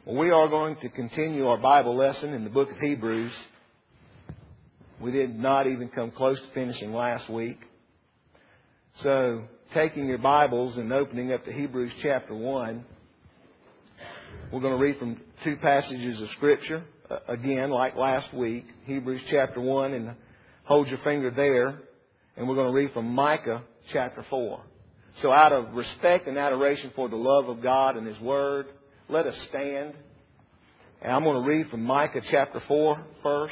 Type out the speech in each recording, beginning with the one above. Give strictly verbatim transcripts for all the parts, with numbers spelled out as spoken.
We are going to continue our Bible lesson in the book of Hebrews. We did not even come close to finishing last week. So, taking your Bibles and opening up to Hebrews chapter one, we're going to read from two passages of Scripture. Uh, again, like last week, Hebrews chapter one, and hold your finger there. And we're going to read from Micah chapter four. So out of respect and adoration for the love of God and His Word, let us stand. And I'm going to read from Micah chapter four first.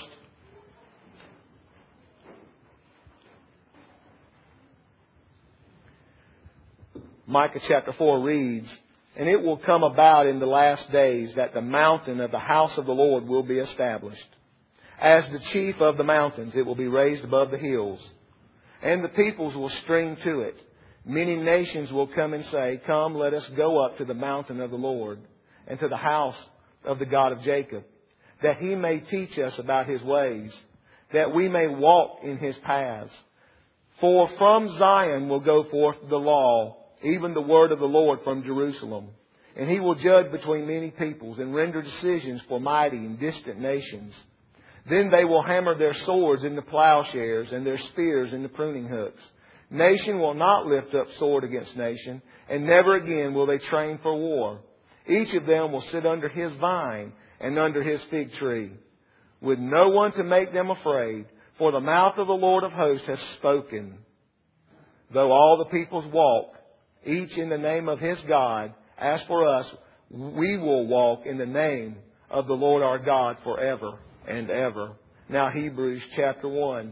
Micah chapter four reads, "And it will come about in the last days that the mountain of the house of the Lord will be established. As the chief of the mountains, it will be raised above the hills. And the peoples will stream to it. Many nations will come and say, 'Come, let us go up to the mountain of the Lord, and to the house of the God of Jacob, that He may teach us about His ways, that we may walk in His paths. For from Zion will go forth the law, even the word of the Lord from Jerusalem. And He will judge between many peoples, and render decisions for mighty and distant nations. Then they will hammer their swords into plowshares, and their spears into pruning hooks. Nation will not lift up sword against nation, and never again will they train for war. Each of them will sit under his vine and under his fig tree, with no one to make them afraid, for the mouth of the Lord of hosts has spoken. Though all the peoples walk, each in the name of his God, as for us, we will walk in the name of the Lord our God forever and ever." Now Hebrews chapter one.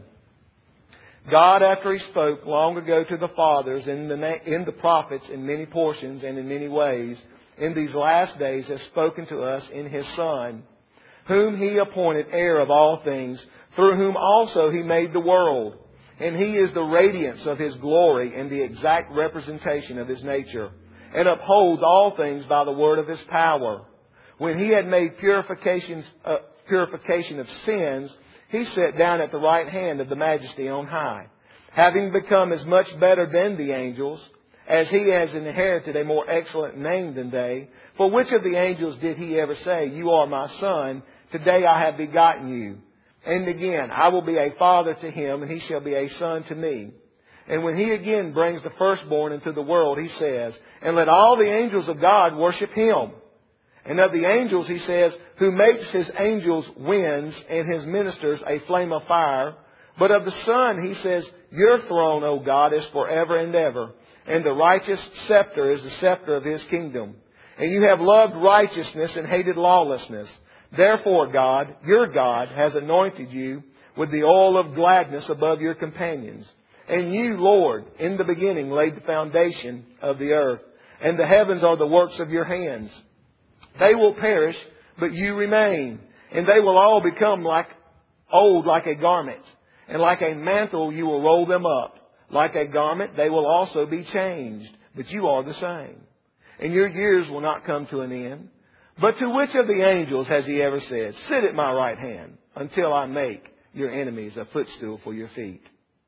"God, after He spoke long ago to the fathers in the, na- in the prophets in many portions and in many ways, in these last days has spoken to us in His Son, whom He appointed heir of all things, through whom also He made the world. And He is the radiance of His glory and the exact representation of His nature, and upholds all things by the word of His power. When He had made purifications, uh, purification of sins, He sat down at the right hand of the Majesty on high, having become as much better than the angels, as He has inherited a more excellent name than they. For which of the angels did He ever say, 'You are my Son, today I have begotten you'? And again, 'I will be a father to him, and he shall be a son to me.' And when He again brings the firstborn into the world, He says, 'And let all the angels of God worship Him.' And of the angels He says, 'Who makes His angels winds, and His ministers a flame of fire.' But of the Son He says, 'Your throne, O God, is forever and ever, and the righteous scepter is the scepter of His kingdom. And you have loved righteousness and hated lawlessness. Therefore God, your God, has anointed you with the oil of gladness above your companions. And you, Lord, in the beginning laid the foundation of the earth, and the heavens are the works of your hands. They will perish, but you remain, and they will all become like old like a garment, and like a mantle you will roll them up. Like a garment they will also be changed, but you are the same. And your years will not come to an end. But to which of the angels has He ever said, 'Sit at my right hand, until I make your enemies a footstool for your feet'?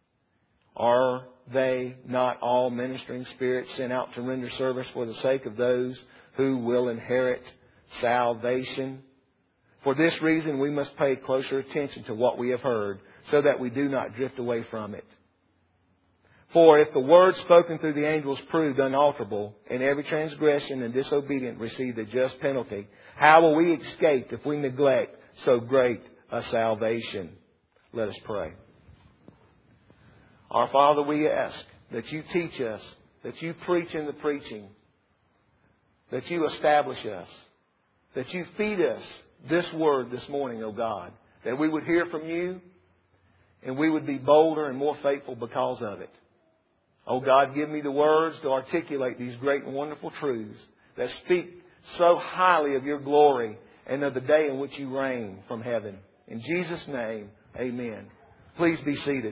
Are they not all ministering spirits sent out to render service for the sake of those who will inherit salvation? For this reason we must pay closer attention to what we have heard, so that we do not drift away from it. For if the word spoken through the angels proved unalterable, and every transgression and disobedient received a just penalty, how will we escape if we neglect so great a salvation?" Let us pray. Our Father, we ask that You teach us, that You preach in the preaching, that You establish us, that You feed us this word this morning, O God, that we would hear from You, and we would be bolder and more faithful because of it. Oh God, give me the words to articulate these great and wonderful truths that speak so highly of Your glory and of the day in which You reign from heaven. In Jesus' name, amen. Please be seated.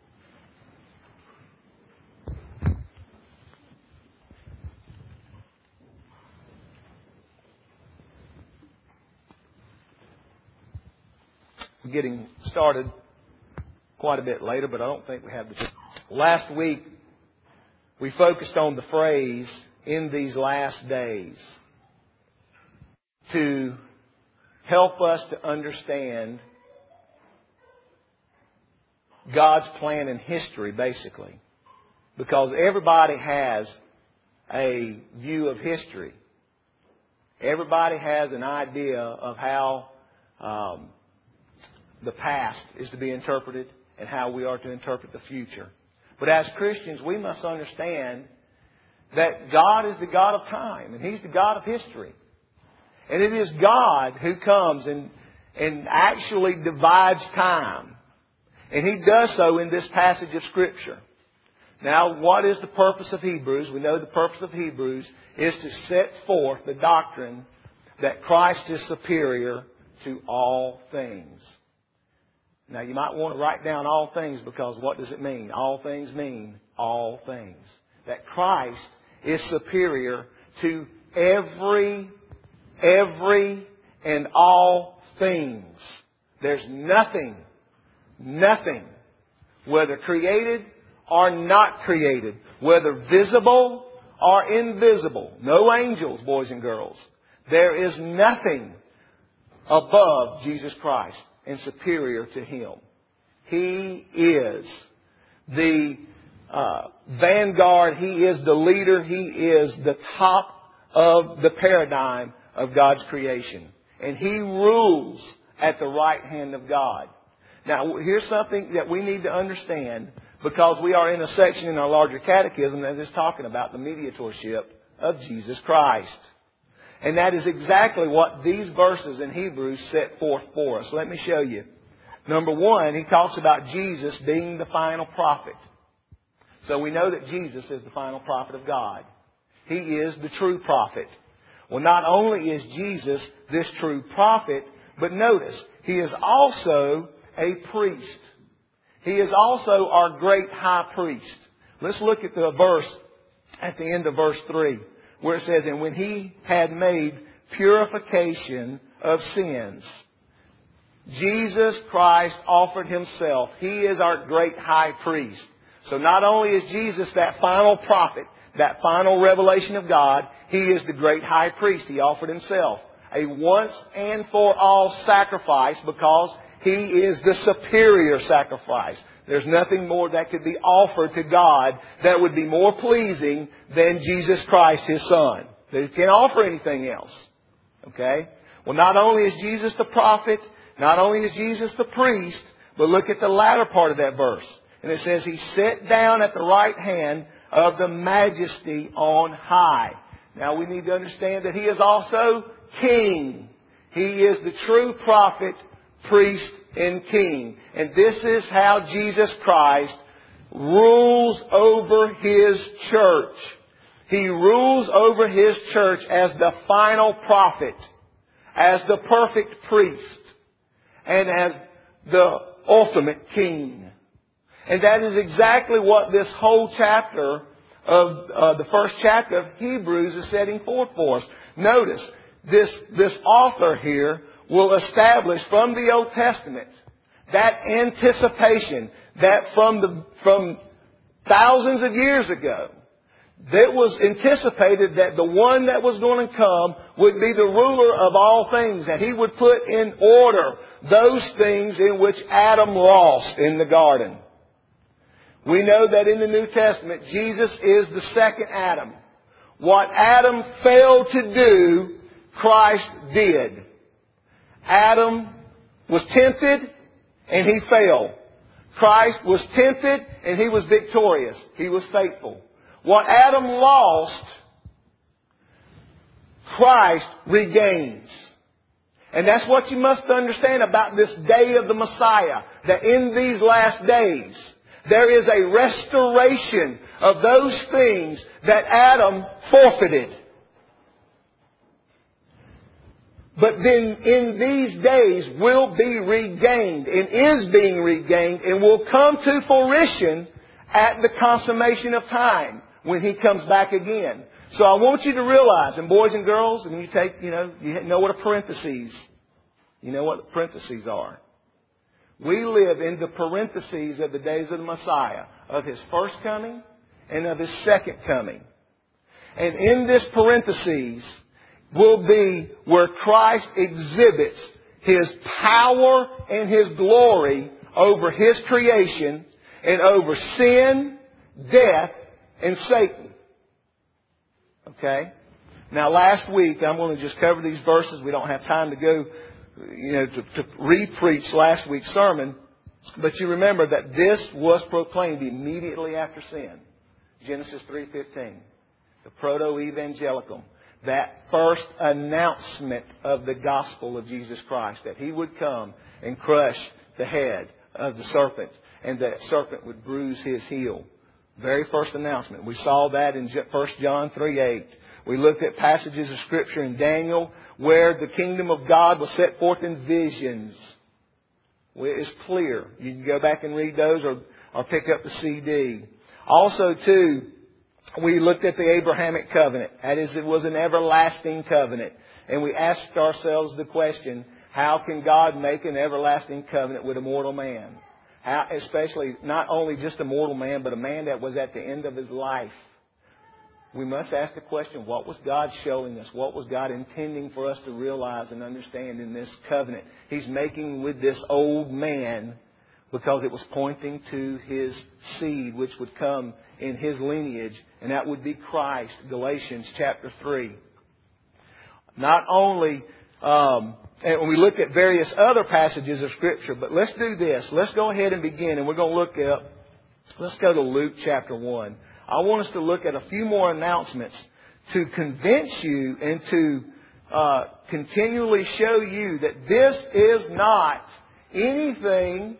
We're getting started quite a bit later, but I don't think we have the... Last week, we focused on the phrase, "in these last days." to help us to understand God's plan in history, basically. Because everybody has a view of history. Everybody has an idea of how um, the past is to be interpreted and how we are to interpret the future. But as Christians, we must understand that God is the God of time and He's the God of history. And it is God who comes and, and actually divides time. And He does so in this passage of Scripture. Now, what is the purpose of Hebrews? We know the purpose of Hebrews is to set forth the doctrine that Christ is superior to all things. Now, you might want to write down all things, because what does it mean? All things mean all things. That Christ is superior to every, every and all things. There's nothing, nothing, whether created or not created, whether visible or invisible. No angels, boys and girls. There is nothing above Jesus Christ and superior to Him. He is the uh, vanguard. He is the leader. He is the top of the paradigm of God's creation. And He rules at the right hand of God. Now, here's something that we need to understand, because we are in a section in our larger catechism that is talking about the mediatorship of Jesus Christ. And that is exactly what these verses in Hebrews set forth for us. Let me show you. Number one, he talks about Jesus being the final prophet. So we know that Jesus is the final prophet of God. He is the true prophet. Well, not only is Jesus this true prophet, but notice, He is also a priest. He is also our great high priest. Let's look at the verse at the end of verse three, where it says, "And when He had made purification of sins," Jesus Christ offered Himself. He is our great high priest. So not only is Jesus that final prophet, that final revelation of God, He is the great high priest. He offered Himself. A once and for all sacrifice, because He is the superior sacrifice. There's nothing more that could be offered to God that would be more pleasing than Jesus Christ, His Son. They can't offer anything else. Okay? Well, not only is Jesus the prophet, not only is Jesus the priest, but look at the latter part of that verse. And it says, He sat down at the right hand of the Majesty on high. Now we need to understand that He is also King. He is the true prophet, priest, and King. And this is how Jesus Christ rules over His church. He rules over His church as the final prophet, as the perfect priest, and as the ultimate King. And that is exactly what this whole chapter of uh, the first chapter of Hebrews is setting forth for us. Notice, this, this author here will establish from the Old Testament that anticipation that from the from thousands of years ago, that was anticipated that the one that was going to come would be the ruler of all things, and He would put in order those things in which Adam lost in the garden. We know that in the New Testament, Jesus is the second Adam. What Adam failed to do, Christ did. Adam was tempted and he failed. Christ was tempted and He was victorious. He was faithful. What Adam lost, Christ regains. And that's what you must understand about this day of the Messiah. That in these last days, there is a restoration of those things that Adam forfeited. But then in these days will be regained and is being regained and will come to fruition at the consummation of time when He comes back again. So I want you to realize, and boys and girls, and you take, you know, you know what a parentheses, you know what parentheses are. We live in the parentheses of the days of the Messiah, of His first coming and of His second coming. And in this parentheses, will be where Christ exhibits His power and His glory over His creation and over sin, death, and Satan. Okay? Now last week, I'm going to just cover these verses. We don't have time to go, you know, to, to re-preach last week's sermon. But you remember that this was proclaimed immediately after sin. Genesis three fifteen. The proto-evangelium. That first announcement of the gospel of Jesus Christ. That He would come and crush the head of the serpent. And that serpent would bruise His heel. Very first announcement. We saw that in First John three eight. We looked at passages of Scripture in Daniel where the kingdom of God was set forth in visions. It's clear. You can go back and read those or, or pick up the C D. Also, too, we looked at the Abrahamic covenant. That is, it was an everlasting covenant. And we asked ourselves the question, how can God make an everlasting covenant with a mortal man? How, especially not only just a mortal man, but a man that was at the end of his life. We must ask the question, what was God showing us? What was God intending for us to realize and understand in this covenant He's making with this old man? Because it was pointing to His seed, which would come in His lineage, and that would be Christ. Galatians chapter three. Not only, um, and we look at various other passages of Scripture, but let's do this. Let's go ahead and begin, and we're going to look at, let's go to Luke chapter one. I want us to look at a few more announcements to convince you and to uh, continually show you that this is not anything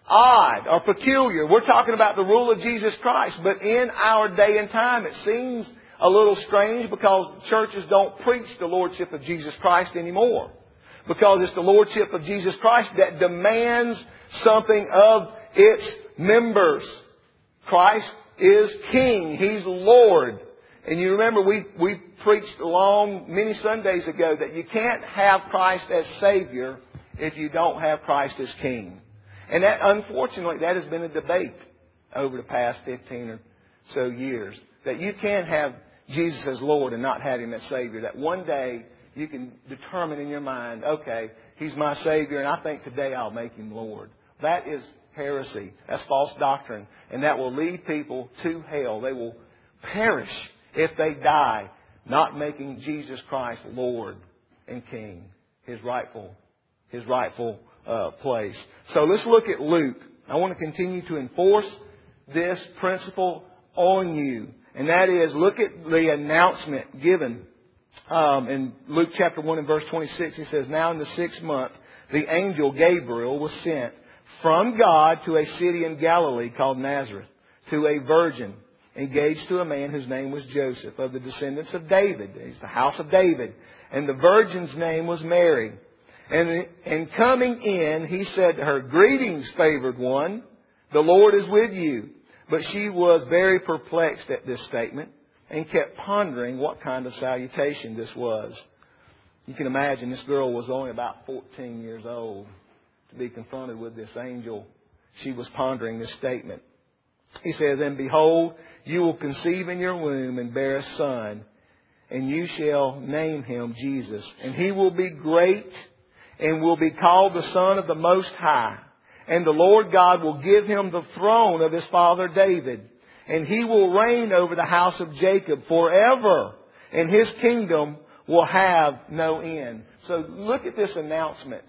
odd or peculiar. We're talking about the rule of Jesus Christ, but in our day and time it seems a little strange because churches don't preach the Lordship of Jesus Christ anymore. Because it's the Lordship of Jesus Christ that demands something of its members. Christ is King. He's Lord. And you remember we, we preached long, many Sundays ago that you can't have Christ as Savior if you don't have Christ as King. And that, unfortunately, that has been a debate over the past fifteen or so years. That you can't have Jesus as Lord and not have Him as Savior. That one day you can determine in your mind, okay, He's my Savior and I think today I'll make Him Lord. That is heresy. That's false doctrine. And that will lead people to hell. They will perish if they die not making Jesus Christ Lord and King. His rightful, His rightful uh, place. So let's look at Luke. I want to continue to enforce this principle on you. And that is, look at the announcement given um, in Luke chapter one and verse twenty-six. He says, now in the sixth month, the angel Gabriel was sent from God to a city in Galilee called Nazareth, to a virgin engaged to a man whose name was Joseph, of the descendants of David. He's the house of David. And the virgin's name was Mary. And, and coming in, he said to her, greetings, favored one, the Lord is with you. But she was very perplexed at this statement and kept pondering what kind of salutation this was. You can imagine this girl was only about fourteen years old. To be confronted with this angel, she was pondering this statement. He says, and behold, you will conceive in your womb and bear a son, and you shall name him Jesus. And he will be great and will be called the Son of the Most High. And the Lord God will give him the throne of his father David. And he will reign over the house of Jacob forever. And his kingdom will have no end. So look at this announcement.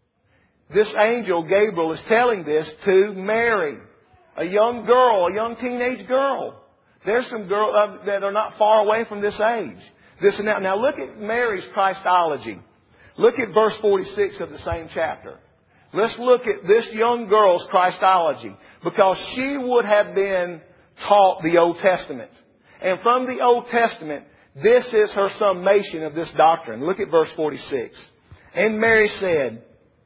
This angel, Gabriel, is telling this to Mary, a young girl, a young teenage girl. There's some girls uh, that are not far away from this age. This and that. Now look at Mary's Christology. Look at verse forty-six of the same chapter. Let's look at this young girl's Christology, because she would have been taught the Old Testament. And from the Old Testament, this is her summation of this doctrine. Look at verse forty-six. And Mary said,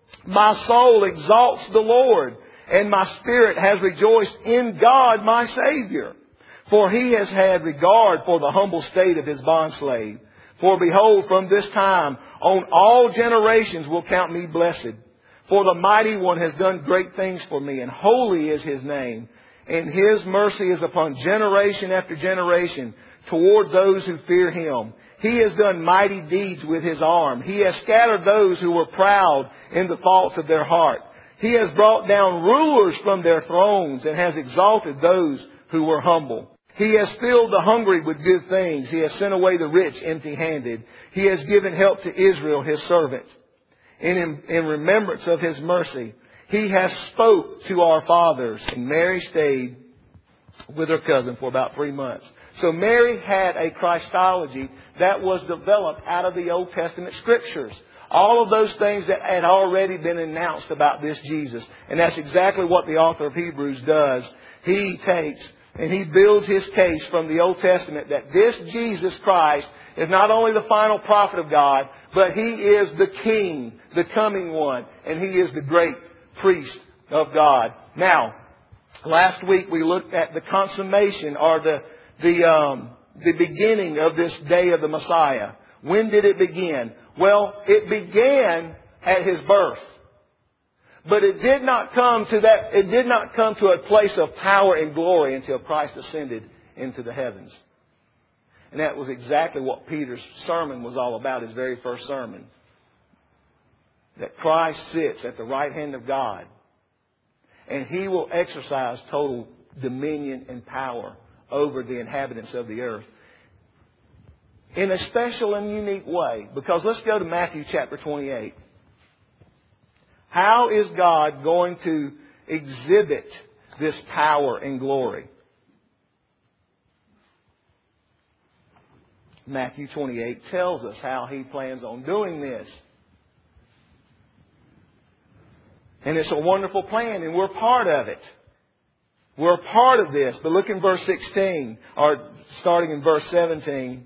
my soul exalts the Lord, and my spirit has rejoiced in God my Savior. For He has had regard for the humble state of His bondslave. For behold, from this time on all generations will count me blessed. For the Mighty One has done great things for me, and holy is His name. And His mercy is upon generation after generation toward those who fear Him. He has done mighty deeds with His arm. He has scattered those who were proud in the thoughts of their heart. He has brought down rulers from their thrones and has exalted those who were humble. He has filled the hungry with good things. He has sent away the rich empty-handed. He has given help to Israel, His servant. In, in remembrance of His mercy, He has spoke to our fathers. And Mary stayed with her cousin for about three months. So Mary had a Christology that was developed out of the Old Testament Scriptures. All of those things that had already been announced about this Jesus. And that's exactly what the author of Hebrews does. He takes and he builds his case from the Old Testament that this Jesus Christ is not only the final prophet of God, but He is the King, the coming one, and He is the great priest of God. Now, last week we looked at the consummation or the the um, the beginning of this day of the Messiah. When did it begin? Well, it began at His birth. But it did not come to that, it did not come to a place of power and glory until Christ ascended into the heavens. And that was exactly what Peter's sermon was all about, his very first sermon. That Christ sits at the right hand of God. And He will exercise total dominion and power over the inhabitants of the earth. In a special and unique way. Because let's go to Matthew chapter twenty-eight. How is God going to exhibit this power and glory? Matthew twenty-eight tells us how He plans on doing this. And it's a wonderful plan, and we're part of it. We're a part of this. But look in verse sixteen, or starting in verse seventeen.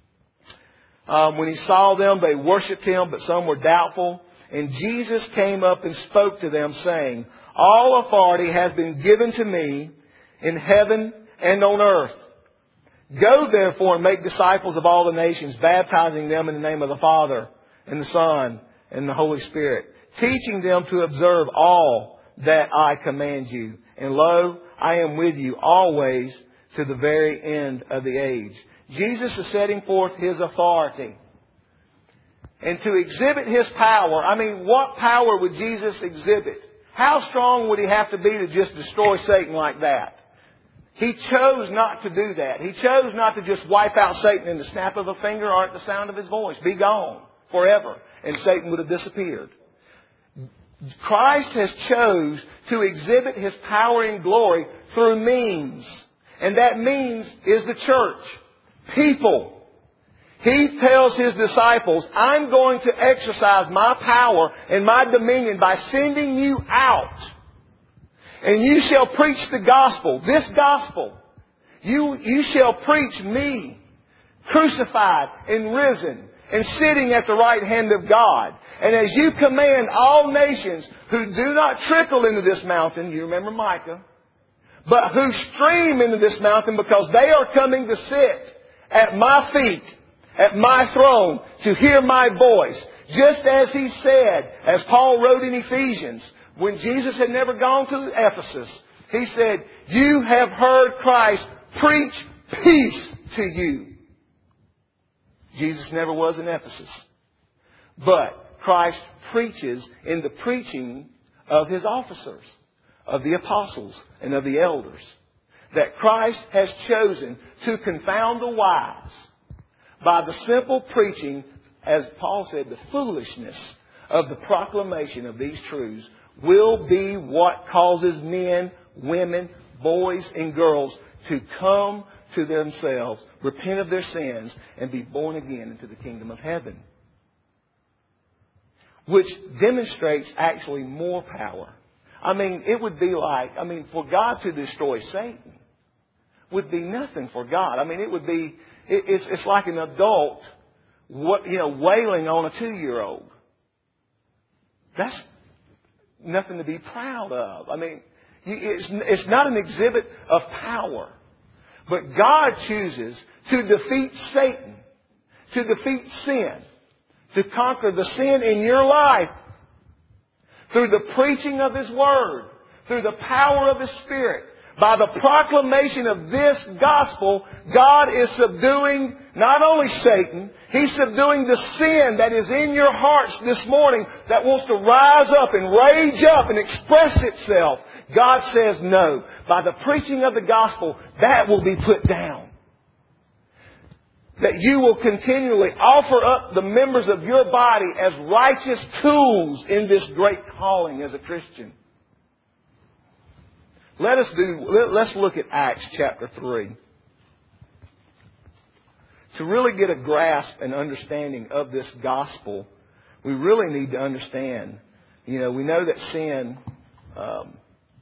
Um, when He saw them, they worshipped Him, but some were doubtful. And Jesus came up and spoke to them, saying, all authority has been given to me in heaven and on earth. Go therefore and make disciples of all the nations, baptizing them in the name of the Father and the Son and the Holy Spirit, teaching them to observe all that I command you. And lo, I am with you always to the very end of the age. Jesus is setting forth His authority. And to exhibit His power, I mean, what power would Jesus exhibit? How strong would He have to be to just destroy Satan like that? He chose not to do that. He chose not to just wipe out Satan in the snap of a finger or at the sound of His voice. Be gone forever. And Satan would have disappeared. Christ has chose to exhibit His power and glory through means. And that means is the church. People. He tells His disciples, I'm going to exercise my power and my dominion by sending you out. And you shall preach the gospel, this gospel. You, you shall preach me, crucified and risen and sitting at the right hand of God. And as you command all nations who do not trickle into this mountain, you remember Micah, but who stream into this mountain because they are coming to sit at my feet, at my throne, to hear my voice. Just as He said, as Paul wrote in Ephesians, when Jesus had never gone to Ephesus, he said, you have heard Christ preach peace to you. Jesus never was in Ephesus. But Christ preaches in the preaching of His officers, of the apostles and of the elders, that Christ has chosen to confound the wise by the simple preaching, as Paul said, the foolishness of the proclamation of these truths will be what causes men, women, boys, and girls to come to themselves, repent of their sins, and be born again into the kingdom of heaven. Which demonstrates actually more power. I mean, it would be like, I mean, for God to destroy Satan would be nothing for God. I mean, it would be, it, it's, it's like an adult, what, you know, wailing on a two-year-old. That's nothing to be proud of. I mean, it's, it's not an exhibit of power. But God chooses to defeat Satan, to defeat sin, to conquer the sin in your life through the preaching of His Word, through the power of His Spirit. By the proclamation of this gospel, God is subduing Not only Satan, He's subduing the sin that is in your hearts this morning that wants to rise up and rage up and express itself. God says no. By the preaching of the gospel, that will be put down. That you will continually offer up the members of your body as righteous tools in this great calling as a Christian. Let us do, let, let's look at Acts chapter three. To really get a grasp and understanding of this gospel, we really need to understand, you know, we know that sin, um,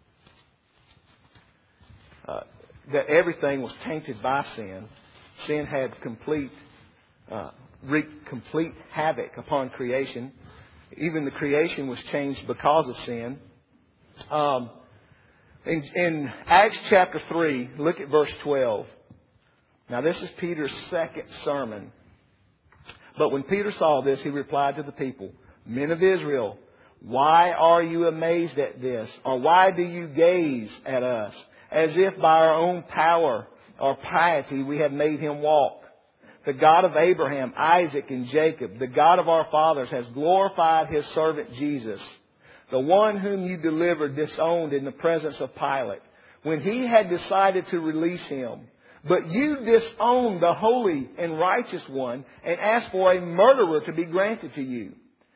uh, that everything was tainted by sin. Sin had complete, uh, wreaked complete havoc upon creation. Even the creation was changed because of sin. Um, in, in Acts chapter three, look at verse twelve. Now this is Peter's second sermon. But when Peter saw this, he replied to the people, "Men of Israel, why are you amazed at this? Or why do you gaze at us as if by our own power or piety we have made him walk? The God of Abraham, Isaac, and Jacob, the God of our fathers, has glorified His servant Jesus, the one whom you delivered disowned in the presence of Pilate, when he had decided to release him. But you disowned the holy and righteous one and asked for a murderer to be granted to you.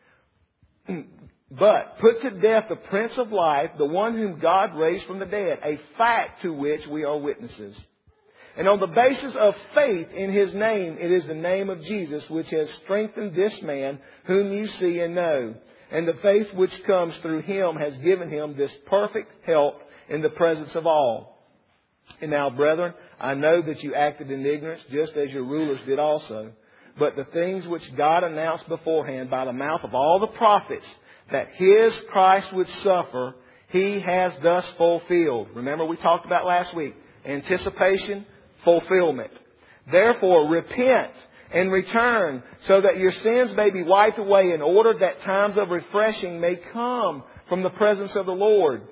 But put to death the Prince of Life, the one whom God raised from the dead, a fact to which we are witnesses. And on the basis of faith in His name, it is the name of Jesus which has strengthened this man whom you see and know. And the faith which comes through Him has given him this perfect help in the presence of all. And now, brethren, I know that you acted in ignorance, just as your rulers did also. But the things which God announced beforehand by the mouth of all the prophets, that His Christ would suffer, He has thus fulfilled." Remember we talked about last week. Anticipation, fulfillment. "Therefore repent and return, so that your sins may be wiped away, in order that times of refreshing may come from the presence of the Lord.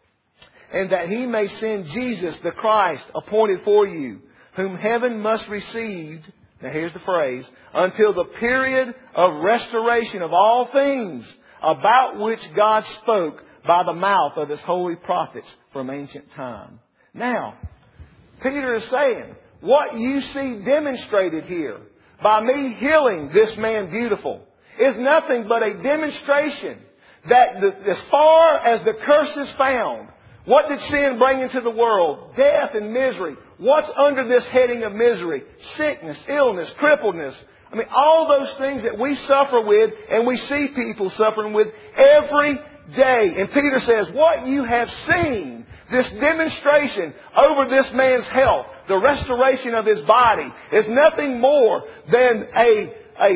And that He may send Jesus the Christ, appointed for you, whom heaven must receive," now here's the phrase, "until the period of restoration of all things, about which God spoke by the mouth of His holy prophets from ancient time." Now, Peter is saying, what you see demonstrated here by me healing this man Beautiful is nothing but a demonstration that the, as far as the curse is found, what did sin bring into the world? Death and misery. What's under this heading of misery? Sickness, illness, crippledness. I mean, all those things that we suffer with and we see people suffering with every day. And Peter says, what you have seen, this demonstration over this man's health, the restoration of his body, is nothing more than a, a,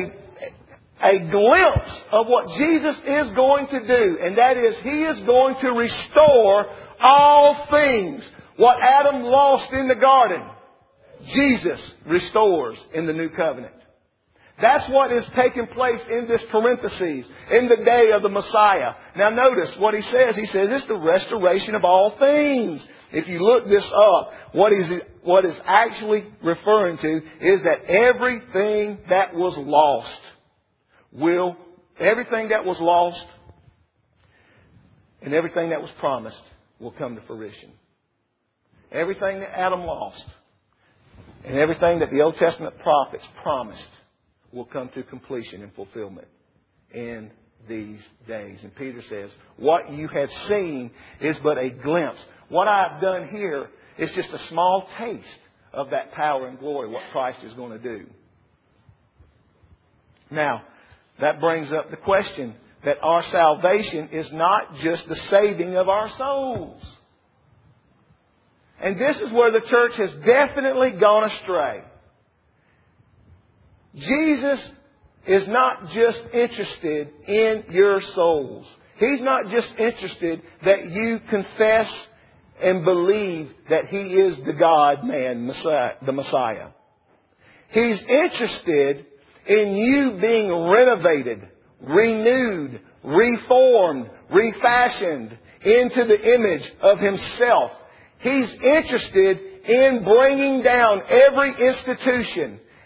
a glimpse of what Jesus is going to do. And that is, He is going to restore all things. What Adam lost in the garden, Jesus restores in the new covenant. That's what is taking place in this parentheses, in the day of the Messiah. Now notice what he says. He says it's the restoration of all things. If you look this up, what is what is actually referring to is that everything that was lost will, everything that was lost and everything that was promised will come to fruition. Everything that Adam lost and everything that the Old Testament prophets promised will come to completion and fulfillment in these days. And Peter says, what you have seen is but a glimpse. What I've done here is just a small taste of that power and glory, what Christ is going to do. Now, that brings up the question that our salvation is not just the saving of our souls. And this is where the church has definitely gone astray. Jesus is not just interested in your souls. He's not just interested that you confess and believe that He is the God-man, Messiah, the Messiah. He's interested in you being renovated, renewed, reformed, refashioned into the image of Himself. He's interested in bringing down every institution,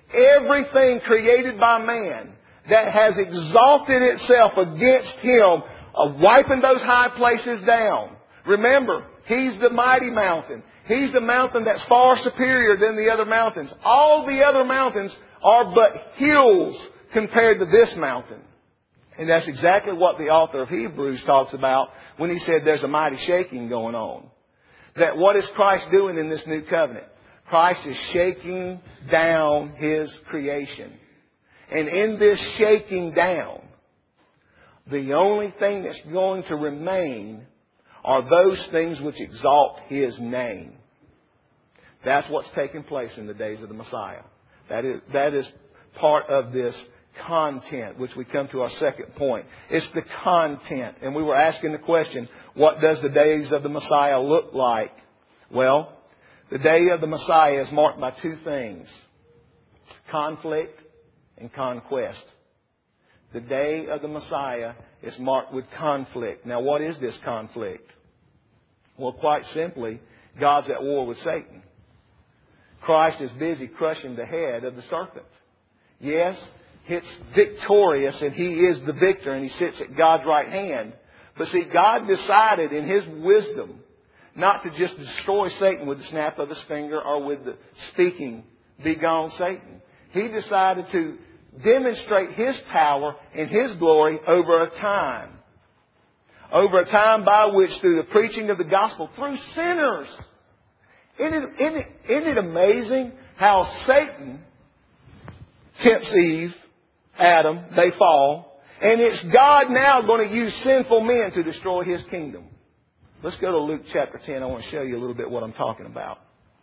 Everything created by man that has exalted itself against Him, of wiping those high places down. Remember, He's the mighty mountain. He's the mountain that's far superior than the other mountains. All the other mountains are but hills compared to this mountain. And that's exactly what the author of Hebrews talks about when he said there's a mighty shaking going on. That what is Christ doing in this new covenant? Christ is shaking down His creation. And in this shaking down, the only thing that's going to remain are those things which exalt His name. That's what's taking place in the days of the Messiah. That is, that is part of this content, which we come to our second point. It's the content. And we were asking the question, what does the days of the Messiah look like? Well, the day of the Messiah is marked by two things: conflict and conquest. The day of the Messiah is marked with conflict. Now, what is this conflict? Well, quite simply, God's at war with Satan. Christ is busy crushing the head of the serpent. Yes, it's victorious and He is the victor and He sits at God's right hand. But see, God decided in His wisdom not to just destroy Satan with the snap of His finger or with the speaking, "Be gone, Satan." He decided to demonstrate His power and His glory over a time. Over a time by which, through the preaching of the gospel, through sinners. Isn't it, isn't it, isn't it amazing how Satan tempts Eve, Adam, they fall, and it's God now going to use sinful men to destroy His kingdom. Let's go to Luke chapter ten. I want to show you a little bit what I'm talking about.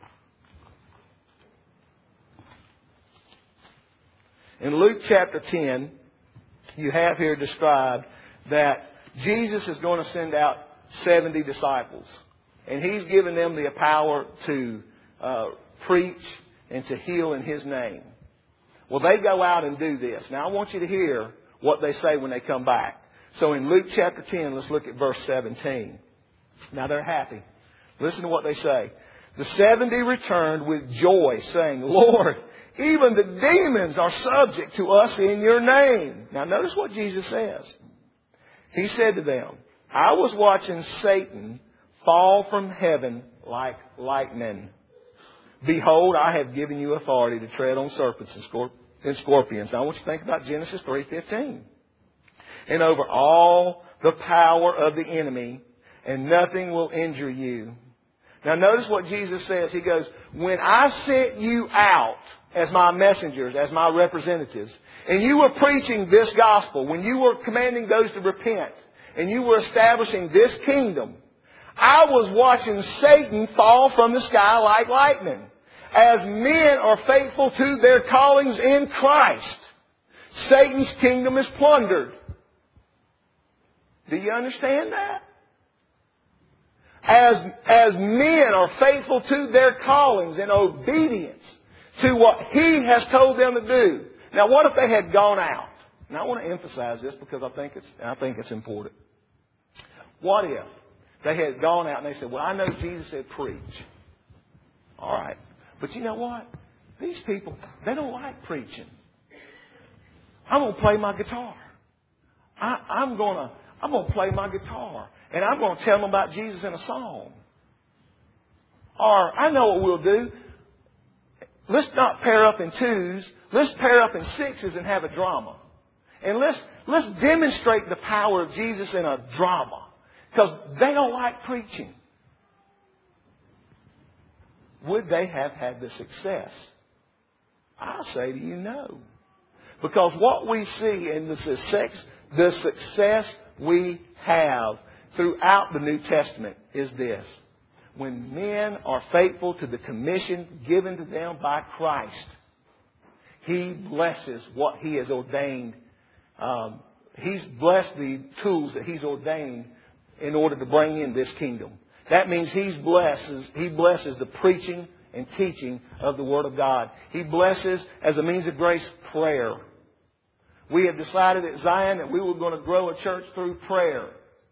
In Luke chapter ten, you have here described that Jesus is going to send out seventy disciples. And He's given them the power to uh, preach and to heal in His name. Well, they go out and do this. Now, I want you to hear what they say when they come back. So in Luke chapter ten, let's look at verse seventeen. Now, they're happy. Listen to what they say. The seventy returned with joy, saying, "Lord, even the demons are subject to us in Your name." Now, notice what Jesus says. He said to them, "I was watching Satan fall from heaven like lightning. Behold, I have given you authority to tread on serpents and scorpions." Now I want you to think about Genesis three fifteen. "And over all the power of the enemy, and nothing will injure you." Now notice what Jesus says. He goes, when I sent you out as my messengers, as my representatives, and you were preaching this gospel, when you were commanding those to repent, and you were establishing this kingdom, I was watching Satan fall from the sky like lightning. As men are faithful to their callings in Christ, Satan's kingdom is plundered. Do you understand that? As, as men are faithful to their callings in obedience to what He has told them to do. Now, what if they had gone out? And I want to emphasize this because I think it's, I think it's important. What if they had gone out and they said, "Well, I know Jesus said preach." All right. But you know what? These people, they don't like preaching. I'm going to play my guitar. I, I'm going to, I'm going to play my guitar. And I'm going to tell them about Jesus in a song. Or, I know what we'll do. Let's not pair up in twos. Let's pair up in sixes and have a drama. And let's, let's demonstrate the power of Jesus in a drama. Because they don't like preaching. Would they have had the success? I say to you, no. Because what we see in the success, the success we have throughout the New Testament is this. When men are faithful to the commission given to them by Christ, He blesses what He has ordained. Um, he's blessed the tools that He's ordained in order to bring in this kingdom. That means He's blesses, He blesses the preaching and teaching of the Word of God. He blesses, as a means of grace, prayer. We have decided at Zion that we were going to grow a church through prayer.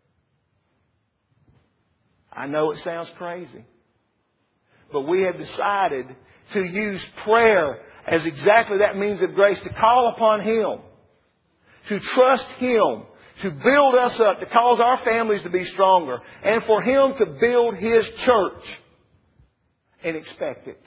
I know it sounds crazy, but we have decided to use prayer as exactly that means of grace, to call upon Him, to trust Him, to build us up, to cause our families to be stronger, and for Him to build His church and expect it.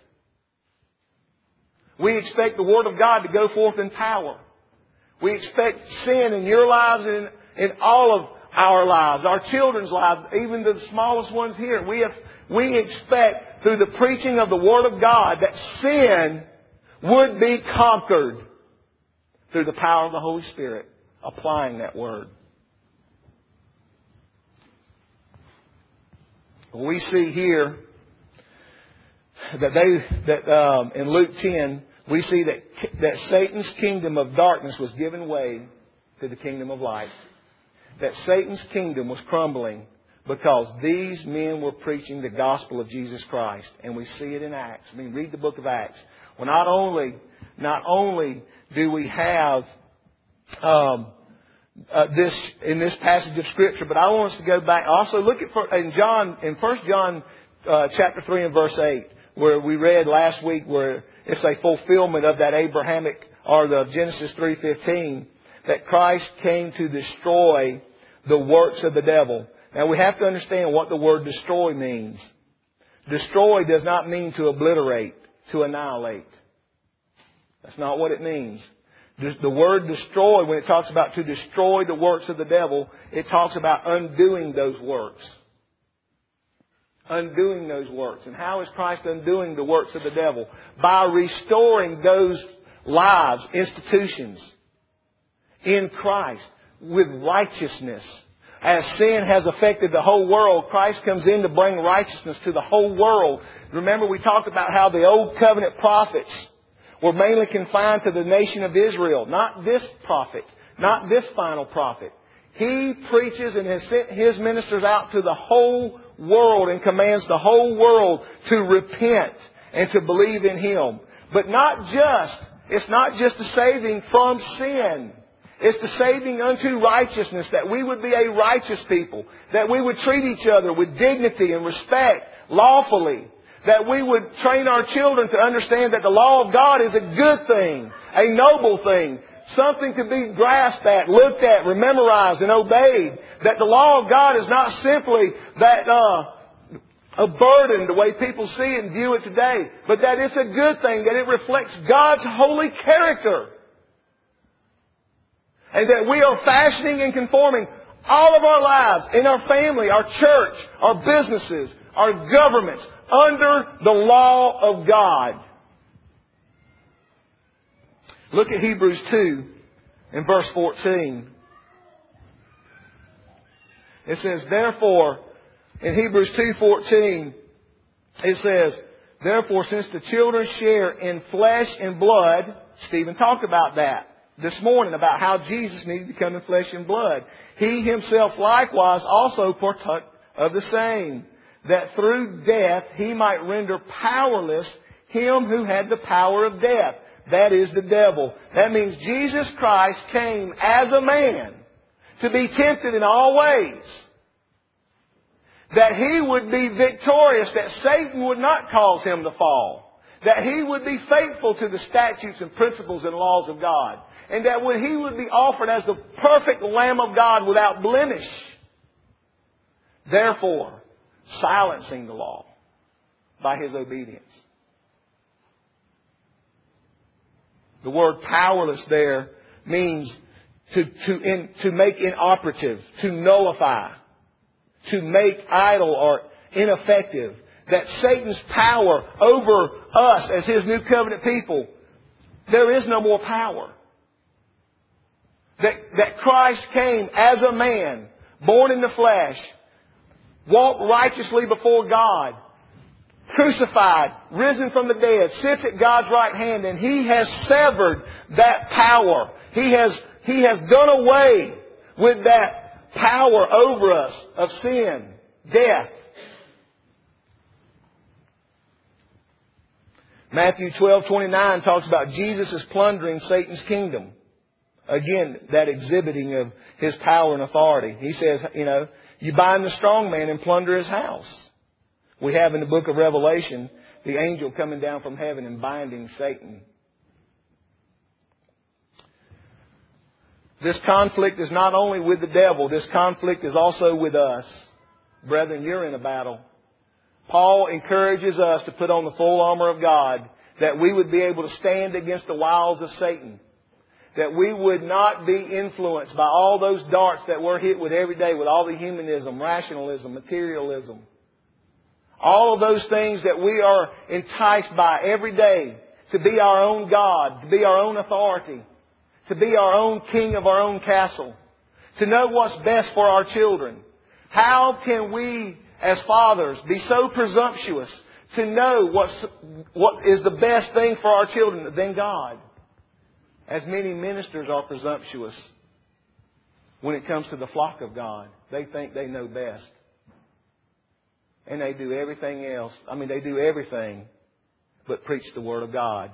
We expect the Word of God to go forth in power. We expect sin in your lives and in all of our lives, our children's lives, even the smallest ones here. We have, we expect through the preaching of the Word of God that sin would be conquered through the power of the Holy Spirit, applying that Word. We see here that they that um, in Luke ten, we see that that Satan's kingdom of darkness was given way to the kingdom of light. That Satan's kingdom was crumbling because these men were preaching the gospel of Jesus Christ, and we see it in Acts. I mean, read the book of Acts. Well, not only not only do we have um, uh, this in this passage of Scripture, but I want us to go back. Also, look at in John in First John uh, chapter three and verse eight, where we read last week, where it's a fulfillment of that Abrahamic or the Genesis three fifteen, that Christ came to destroy the works of the devil. Now we have to understand what the word destroy means. Destroy does not mean to obliterate, to annihilate. That's not what it means. The word destroy, when it talks about to destroy the works of the devil, it talks about undoing those works. Undoing those works. And how is Christ undoing the works of the devil? By restoring those lives, institutions in Christ with righteousness. As sin has affected the whole world, Christ comes in to bring righteousness to the whole world. Remember, we talked about how the Old Covenant prophets were mainly confined to the nation of Israel. Not this prophet. Not this final prophet. He preaches and has sent His ministers out to the whole world and commands the whole world to repent and to believe in Him. But not just, it's not just the saving from sin. It's the saving unto righteousness, that we would be a righteous people, that we would treat each other with dignity and respect, lawfully, that we would train our children to understand that the law of God is a good thing, a noble thing, something to be grasped at, looked at, memorized, and obeyed, that the law of God is not simply that uh, a burden the way people see it and view it today, but that it's a good thing, that it reflects God's holy character. And that we are fashioning and conforming all of our lives, in our family, our church, our businesses, our governments, under the law of God. Look at Hebrews two in verse fourteen. It says, therefore, in Hebrews two fourteen, it says, therefore, since the children share in flesh and blood, Stephen talked about that this morning, about how Jesus needed to come in flesh and blood. He Himself likewise also partook of the same, that through death He might render powerless him who had the power of death. That is the devil. That means Jesus Christ came as a man to be tempted in all ways. That He would be victorious, that Satan would not cause Him to fall. That He would be faithful to the statutes and principles and laws of God. And that when He would be offered as the perfect Lamb of God without blemish, therefore silencing the law by His obedience. The word powerless there means to, to, in, to make inoperative, to nullify, to make idle or ineffective. That Satan's power over us as His new covenant people, there is no more power. That, that Christ came as a man, born in the flesh, walked righteously before God, crucified, risen from the dead, sits at God's right hand, and He has severed that power. He has, He has done away with that power over us of sin, death. Matthew twelve twenty-nine talks about Jesus as plundering Satan's kingdom. Again, that exhibiting of His power and authority. He says, you know, you bind the strong man and plunder his house. We have in the book of Revelation the angel coming down from heaven and binding Satan This conflict is not only with the devil, this conflict is also with us. Brethren, you're in a battle. Paul encourages us to put on the full armor of God, that we would be able to stand against the wiles of Satan. That we would not be influenced by all those darts that we're hit with every day, with all the humanism, rationalism, materialism. All of those things that we are enticed by every day to be our own God, to be our own authority, to be our own king of our own castle, to know what's best for our children. How can we, as fathers, be so presumptuous to know what's, what is the best thing for our children than God? As many ministers are presumptuous when it comes to the flock of God. They think they know best. And they do everything else. I mean, they do everything but preach the Word of God.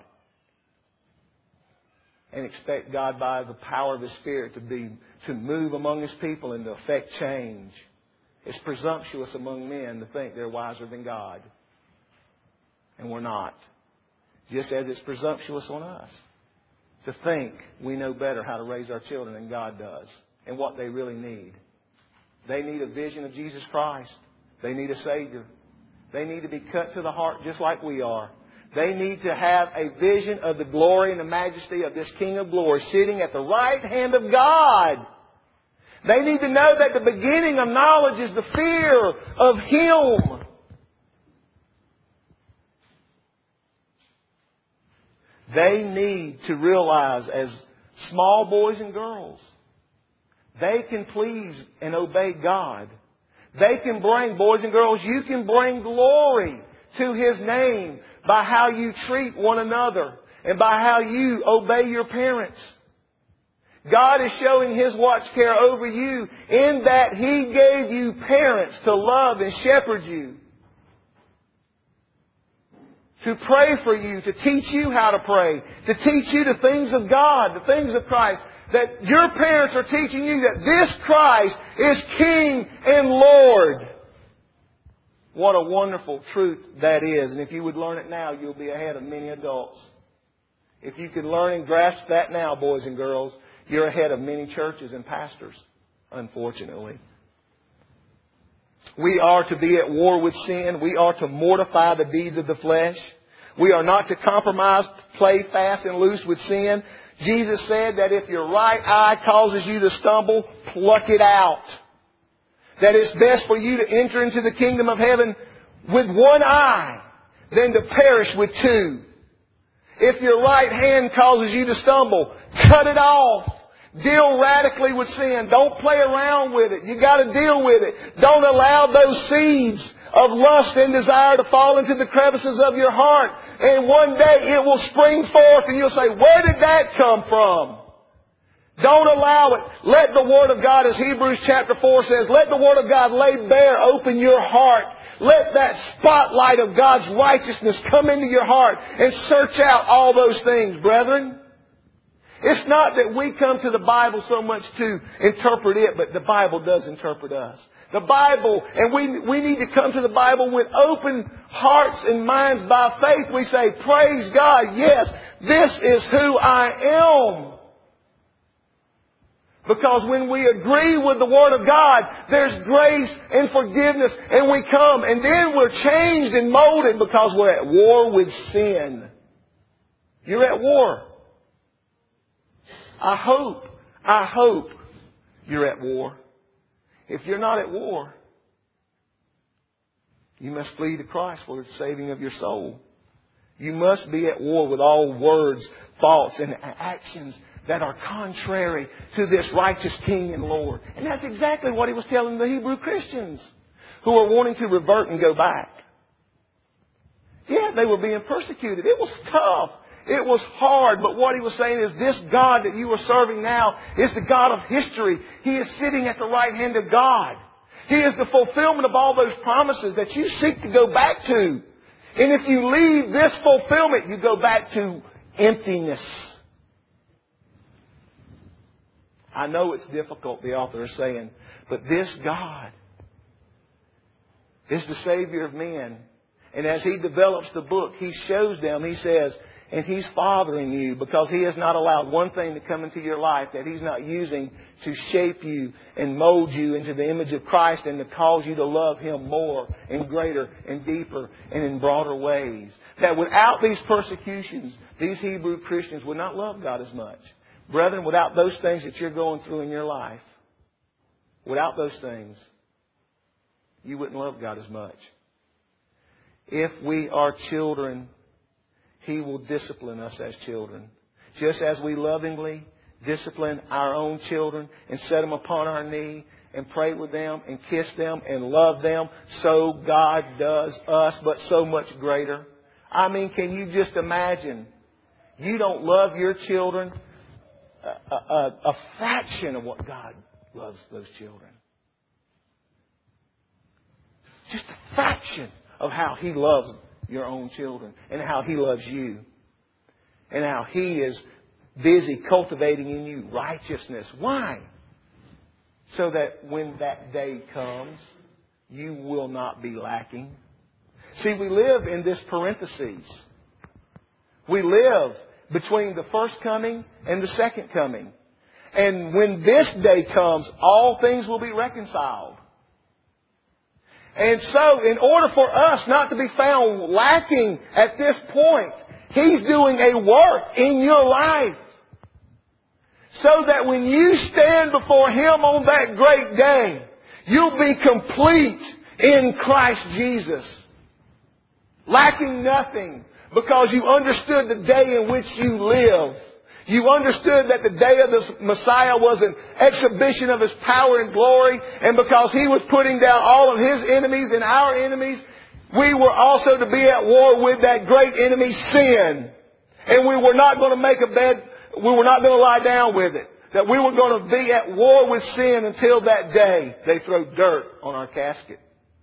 And expect God by the power of His Spirit to be, to move among His people and to effect change. It's presumptuous among men to think they're wiser than God. And we're not. Just as it's presumptuous on us to think we know better how to raise our children than God does and what they really need. They need a vision of Jesus Christ. They need a Savior. They need to be cut to the heart just like we are. They need to have a vision of the glory and the majesty of this King of glory sitting at the right hand of God. They need to know that the beginning of knowledge is the fear of Him. They need to realize, as small boys and girls, they can please and obey God. They can bring, boys and girls, you can bring glory to His name by how you treat one another and by how you obey your parents. God is showing His watch care over you in that He gave you parents to love and shepherd you, to pray for you, to teach you how to pray, to teach you the things of God, the things of Christ. That your parents are teaching you that this Christ is King and Lord. What a wonderful truth that is. And if you would learn it now, you'll be ahead of many adults. If you could learn and grasp that now, boys and girls, you're ahead of many churches and pastors, unfortunately. We are to be at war with sin. We are to mortify the deeds of the flesh. We are not to compromise, play fast and loose with sin. Jesus said that if your right eye causes you to stumble, pluck it out. That it's best for you to enter into the kingdom of heaven with one eye than to perish with two. If your right hand causes you to stumble, cut it off. Deal radically with sin. Don't play around with it. You got to deal with it. Don't allow those seeds of lust and desire to fall into the crevices of your heart. And one day it will spring forth and you'll say, where did that come from? Don't allow it. Let the Word of God, as Hebrews chapter four says, let the Word of God lay bare, open your heart. Let that spotlight of God's righteousness come into your heart and search out all those things, brethren. It's not that we come to the Bible so much to interpret it, but the Bible does interpret us. The Bible, and we, we need to come to the Bible with open hearts and minds by faith. We say, praise God, yes, this is who I am. Because when we agree with the Word of God, there's grace and forgiveness, and we come, and then we're changed and molded because we're at war with sin. You're at war. I hope, I hope you're at war. If you're not at war, you must flee to Christ for the saving of your soul. You must be at war with all words, thoughts, and actions that are contrary to this righteous King and Lord. And that's exactly what He was telling the Hebrew Christians who were wanting to revert and go back. Yeah, they were being persecuted. It was tough. It was hard, but what He was saying is this God that you are serving now is the God of history. He is sitting at the right hand of God. He is the fulfillment of all those promises that you seek to go back to. And if you leave this fulfillment, you go back to emptiness. I know it's difficult, the author is saying, but this God is the Savior of men. And as He develops the book, He shows them, He says, And He's fathering you because He has not allowed one thing to come into your life that He's not using to shape you and mold you into the image of Christ and to cause you to love Him more and greater and deeper and in broader ways. That without these persecutions, these Hebrew Christians would not love God as much. Brethren, without those things that you're going through in your life, without those things, you wouldn't love God as much. If we are children, He will discipline us as children. Just as we lovingly discipline our own children and set them upon our knee and pray with them and kiss them and love them, so God does us, but so much greater. I mean, can you just imagine? You don't love your children a, a, a fraction of what God loves those children. Just a fraction of how He loves your own children and how He loves you and how He is busy cultivating in you righteousness. Why? So that when that day comes, you will not be lacking. See, we live in this parenthesis. We live between the first coming and the second coming. And when this day comes, all things will be reconciled. And so, in order for us not to be found lacking at this point, He's doing a work in your life. So that when you stand before Him on that great day, you'll be complete in Christ Jesus. Lacking nothing, because you understood the day in which you live. You understood that the day of the Messiah was an exhibition of His power and glory. And because He was putting down all of His enemies and our enemies, we were also to be at war with that great enemy, sin. And we were not going to make a bed, we were not going to lie down with it. That we were going to be at war with sin until that day they throw dirt on our casket.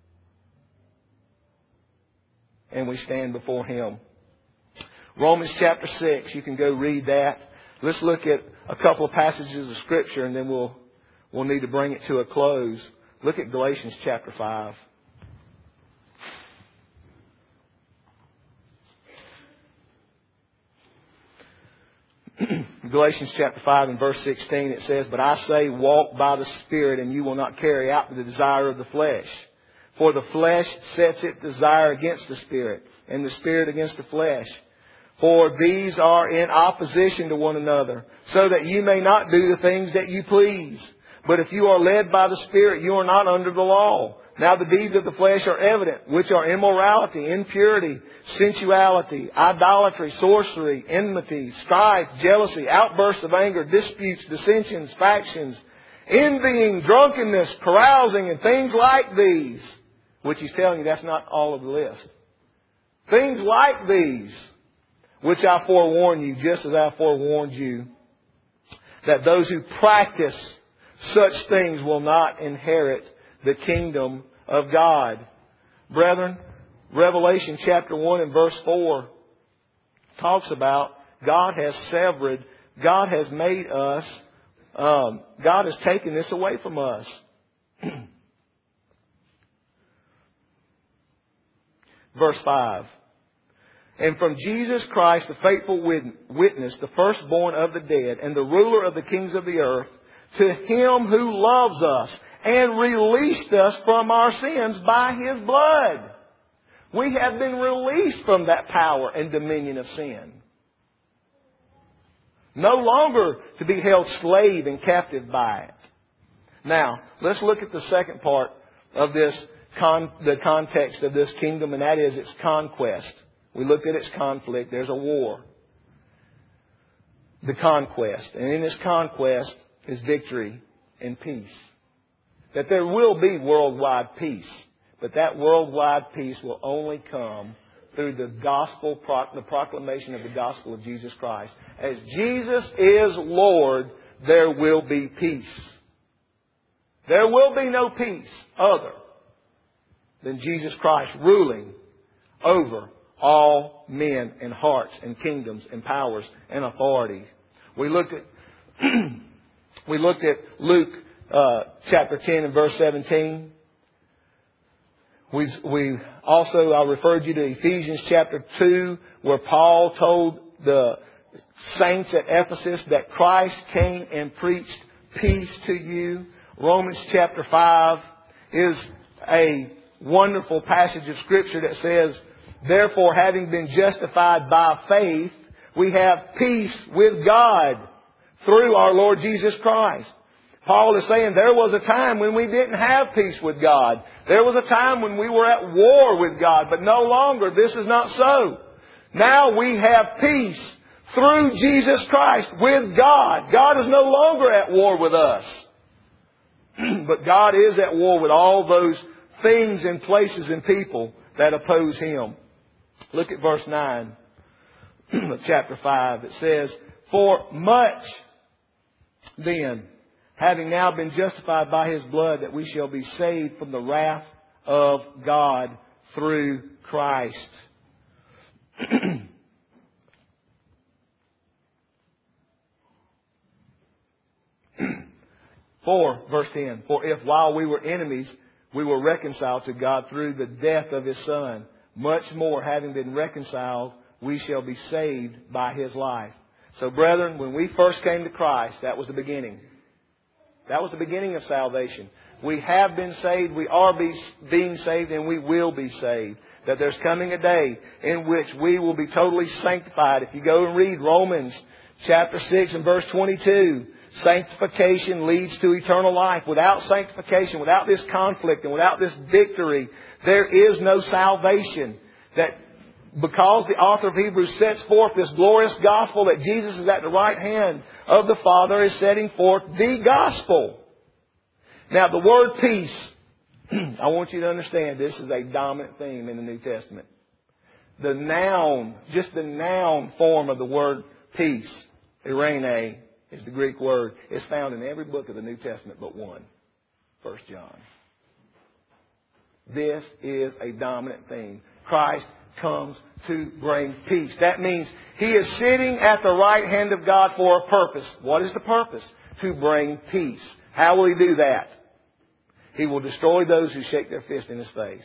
And we stand before Him. Romans chapter six, you can go read that. Let's look at a couple of passages of Scripture and then we'll, we'll need to bring it to a close. Look at Galatians chapter five. Galatians chapter five and verse sixteen, it says, "But I say, walk by the Spirit, and you will not carry out the desire of the flesh. For the flesh sets its desire against the Spirit, and the Spirit against the flesh. For these are in opposition to one another, so that you may not do the things that you please. But if you are led by the Spirit, you are not under the law. Now the deeds of the flesh are evident, which are immorality, impurity, sensuality, idolatry, sorcery, enmity, strife, jealousy, outbursts of anger, disputes, dissensions, factions, envying, drunkenness, carousing, and things like these." Which He's telling you that's not all of the list. "Things like these, which I forewarn you, just as I forewarned you, that those who practice such things will not inherit the kingdom of God." Brethren, Revelation chapter one and verse four talks about God has severed, God has made us, um, God has taken this away from us. Verse five. "And from Jesus Christ, the faithful witness, the firstborn of the dead, and the ruler of the kings of the earth, to Him who loves us and released us from our sins by His blood." We have been released from that power and dominion of sin. No longer to be held slave and captive by it. Now, let's look at the second part of this, con- the context of this kingdom, and that is its conquest. We looked at its conflict. There's a war. The conquest. And in this conquest is victory and peace. That there will be worldwide peace. But that worldwide peace will only come through the gospel, the proclamation of the gospel of Jesus Christ. As Jesus is Lord, there will be peace. There will be no peace other than Jesus Christ ruling over all men and hearts and kingdoms and powers and authorities. We looked at we looked at Luke uh, chapter ten and verse seventeen. We we also I referred you to Ephesians chapter two, where Paul told the saints at Ephesus that Christ came and preached peace to you. Romans chapter five is a wonderful passage of Scripture that says, therefore, having been justified by faith, we have peace with God through our Lord Jesus Christ. Paul is saying there was a time when we didn't have peace with God. There was a time when we were at war with God, but no longer. This is not so. Now we have peace through Jesus Christ with God. God is no longer at war with us. But God is at war with all those things and places and people that oppose Him. Look at verse nine of chapter five. It says, for much then, having now been justified by His blood, that we shall be saved from the wrath of God through Christ. For, verse ten, for if while we were enemies, we were reconciled to God through the death of His Son, much more, having been reconciled, we shall be saved by His life. So, brethren, when we first came to Christ, that was the beginning. That was the beginning of salvation. We have been saved, we are be, being saved, and we will be saved. That there's coming a day in which we will be totally sanctified. If you go and read Romans chapter six and verse twenty-two, sanctification leads to eternal life. Without sanctification, without this conflict, and without this victory, there is no salvation. That because the author of Hebrews sets forth this glorious gospel that Jesus is at the right hand of the Father, is setting forth the gospel. Now, the word peace, I want you to understand this is a dominant theme in the New Testament. The noun, just the noun form of the word peace, eirene, is the Greek word. It's found in every book of the New Testament but one, First John. This is a dominant theme. Christ comes to bring peace. That means He is sitting at the right hand of God for a purpose. What is the purpose? To bring peace. How will He do that? He will destroy those who shake their fist in His face.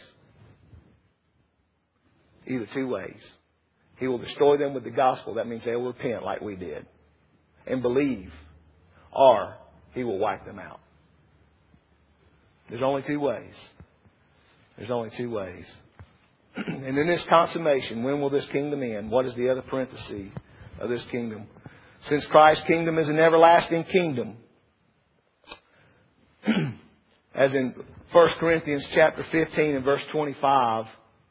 Either two ways. He will destroy them with the gospel. That means they will repent like we did and believe. Or He will wipe them out. There's only two ways. There's only two ways. And in this consummation, when will this kingdom end? What is the other parenthesis of this kingdom? Since Christ's kingdom is an everlasting kingdom, as in First Corinthians chapter fifteen and verse twenty-five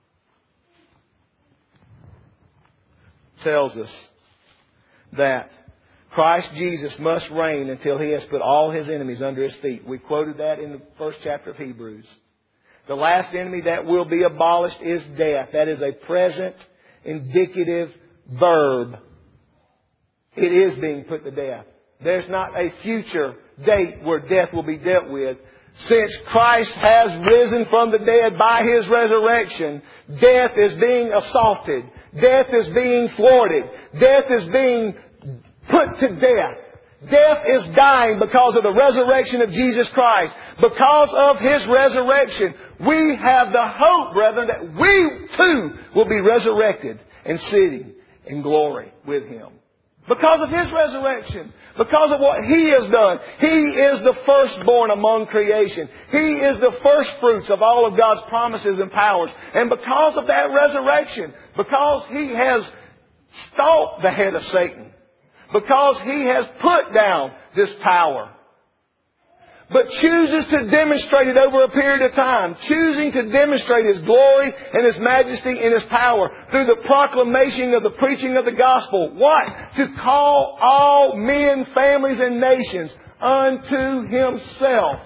tells us that Christ Jesus must reign until He has put all His enemies under His feet. We quoted that in the first chapter of Hebrews. The last enemy that will be abolished is death. That is a present indicative verb. It is being put to death. There's not a future date where death will be dealt with. Since Christ has risen from the dead by His resurrection, death is being assaulted. Death is being thwarted. Death is being put to death. Death is dying because of the resurrection of Jesus Christ. Because of His resurrection, we have the hope, brethren, that we too will be resurrected and sitting in glory with Him. Because of His resurrection. Because of what He has done. He is the firstborn among creation. He is the first fruits of all of God's promises and powers. And because of that resurrection, because He has stalked the head of Satan, because He has put down this power, but chooses to demonstrate it over a period of time, choosing to demonstrate His glory and His majesty and His power through the proclamation of the preaching of the gospel. What? To call all men, families, and nations unto Himself.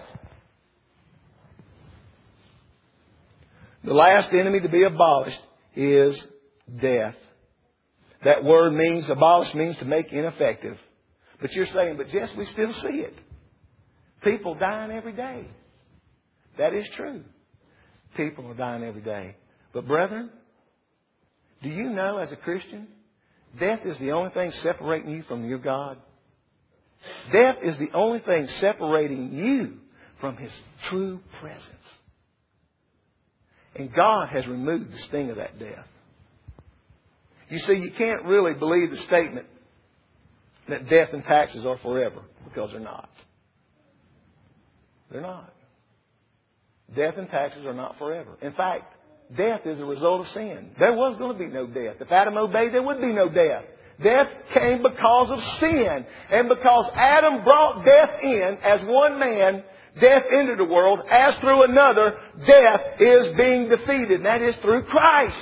The last enemy to be abolished is death. That word means, abolish means to make ineffective. But you're saying, but Jess, we still see it. People dying every day. That is true. People are dying every day. But brethren, do you know as a Christian, death is the only thing separating you from your God? Death is the only thing separating you from His true presence. And God has removed the sting of that death. You see, you can't really believe the statement that death and taxes are forever, because they're not. They're not. Death and taxes are not forever. In fact, death is a result of sin. There was going to be no death. If Adam obeyed, there would be no death. Death came because of sin. And because Adam brought death in as one man, death entered the world. As through another, death is being defeated. And that is through Christ.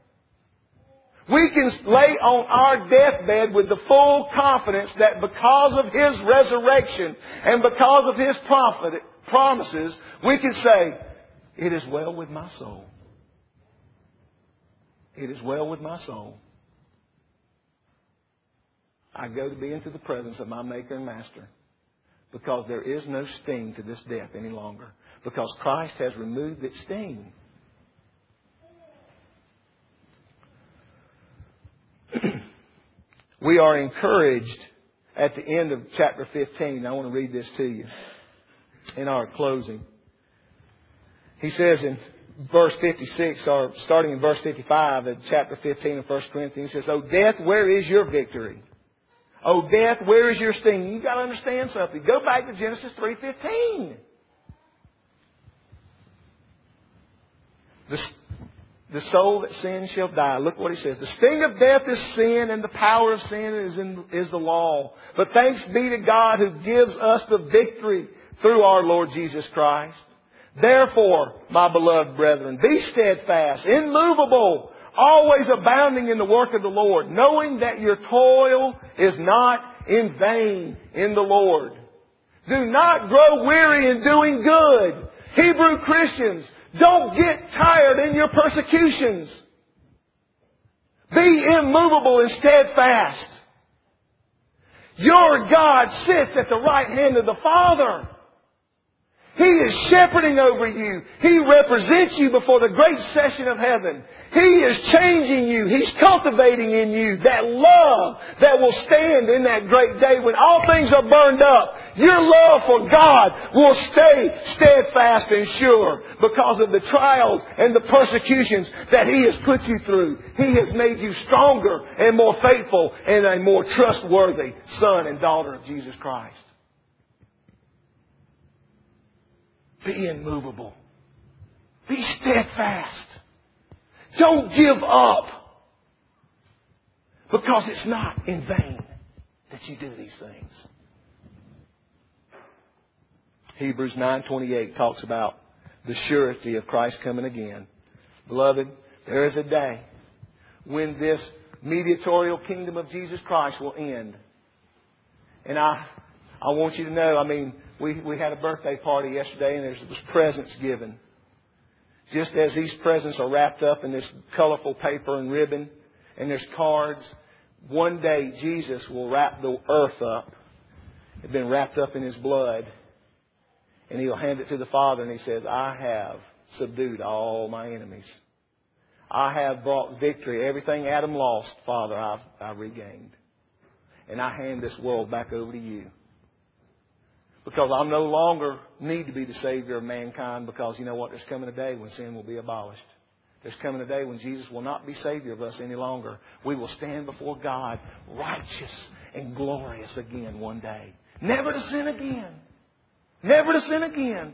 We can lay on our deathbed with the full confidence that because of His resurrection and because of His prophet, promises, we can say, it is well with my soul. It is well with my soul. I go to be into the presence of my Maker and Master, because there is no sting to this death any longer, because Christ has removed its sting. We are encouraged at the end of chapter fifteen. I want to read this to you in our closing. He says in verse fifty-six, or starting in verse fifty-five of chapter fifteen of First Corinthians, he says, "O death, where is your victory? O death, where is your sting?" You've got to understand something. Go back to Genesis three fifteen. The The soul that sins shall die. Look what he says. The sting of death is sin, and the power of sin is in, is the law. But thanks be to God who gives us the victory through our Lord Jesus Christ. Therefore, my beloved brethren, be steadfast, immovable, always abounding in the work of the Lord, knowing that your toil is not in vain in the Lord. Do not grow weary in doing good. Hebrew Christians, don't get tired in your persecutions. Be immovable and steadfast. Your God sits at the right hand of the Father. He is shepherding over you. He represents you before the great session of heaven. He is changing you. He's cultivating in you that love that will stand in that great day when all things are burned up. Your love for God will stay steadfast and sure because of the trials and the persecutions that He has put you through. He has made you stronger and more faithful and a more trustworthy son and daughter of Jesus Christ. Be immovable. Be steadfast. Don't give up. Because it's not in vain that you do these things. Hebrews nine twenty-eight talks about the surety of Christ coming again. Beloved, there is a day when this mediatorial kingdom of Jesus Christ will end. And I, I want you to know, I mean, we, we had a birthday party yesterday and there was presents given. Just as these presents are wrapped up in this colorful paper and ribbon and there's cards, one day Jesus will wrap the earth up. It's been wrapped up in His blood. And He'll hand it to the Father and He says, I have subdued all my enemies. I have brought victory. Everything Adam lost, Father, I've, I've regained. And I hand this world back over to You. Because I no longer need to be the Savior of mankind, because you know what? There's coming a day when sin will be abolished. There's coming a day when Jesus will not be Savior of us any longer. We will stand before God righteous and glorious again one day. Never to sin again. Never to sin again.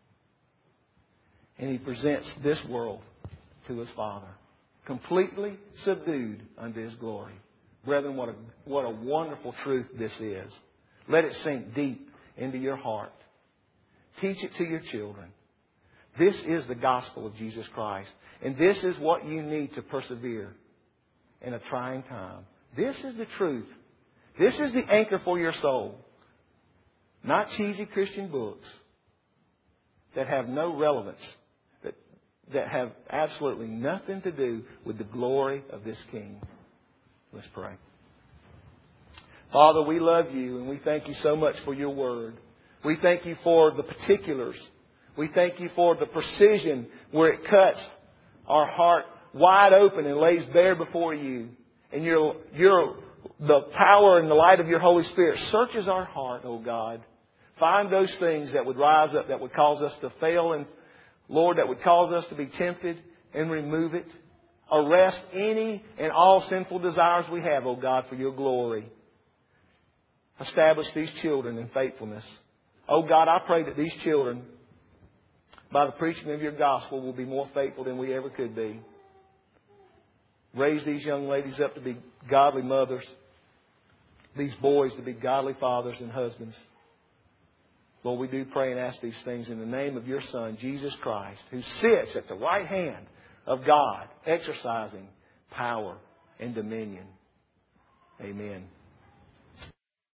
And He presents this world to His Father, completely subdued unto His glory. Brethren, what a, what a wonderful truth this is. Let it sink deep into your heart. Teach it to your children. This is the gospel of Jesus Christ. And this is what you need to persevere in a trying time. This is the truth. This is the anchor for your soul. Not cheesy Christian books that have no relevance, that, that have absolutely nothing to do with the glory of this King. Let's pray. Father, we love You and we thank You so much for Your Word. We thank You for the particulars. We thank You for the precision where it cuts our heart wide open and lays bare before You. And your, your, the power and the light of Your Holy Spirit searches our heart, oh God. Find those things that would rise up, that would cause us to fail, and Lord, that would cause us to be tempted, and remove it. Arrest any and all sinful desires we have, O God, for your glory. Establish these children in faithfulness. Oh God, I pray that these children, by the preaching of your gospel, will be more faithful than we ever could be. Raise these young ladies up to be godly mothers. These boys to be godly fathers and husbands. Lord, we do pray and ask these things in the name of your Son, Jesus Christ, who sits at the right hand of God, exercising power and dominion. Amen.